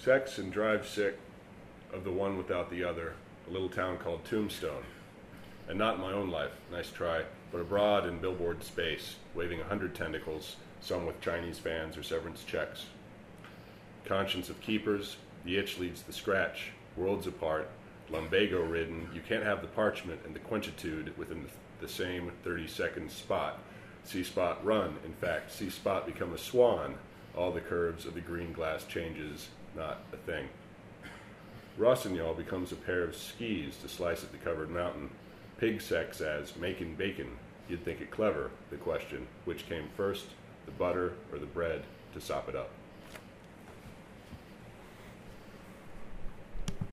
Sex and drive sick of the one without the other, a little town called Tombstone. And not in my own life, nice try, but abroad in billboard space, waving 100 tentacles, some with Chinese fans or severance checks. Conscience of keepers, the itch leads the scratch, worlds apart, lumbago-ridden, you can't have the parchment and the quenchitude within the same 30-second spot. See spot run, in fact, see spot become a swan, all the curves of the green glass changes, not a thing. Rossignol becomes a pair of skis to slice at the covered mountain. Pig sex as making bacon. You'd think it clever, the question, which came first, the butter or the bread to sop it up.